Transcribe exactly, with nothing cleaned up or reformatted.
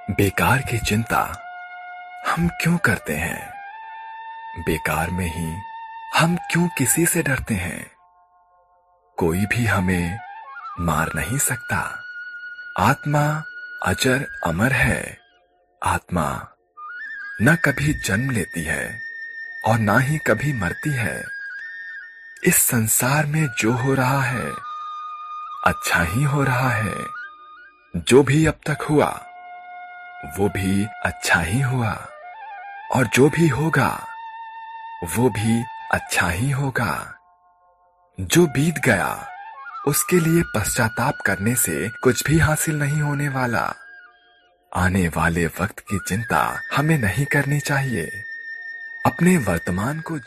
बेकार की चिंता हम क्यों करते हैं? बेकार में ही हम क्यों किसी से डरते हैं? कोई भी हमें मार नहीं सकता। आत्मा अजर अमर है। आत्मा न कभी जन्म लेती है और ना ही कभी मरती है। इस संसार में जो हो रहा है अच्छा ही हो रहा है। जो भी अब तक हुआ वो भी अच्छा ही हुआ और जो भी होगा वो भी अच्छा ही होगा। जो बीत गया उसके लिए पश्चाताप करने से कुछ भी हासिल नहीं होने वाला। आने वाले वक्त की चिंता हमें नहीं करनी चाहिए। अपने वर्तमान को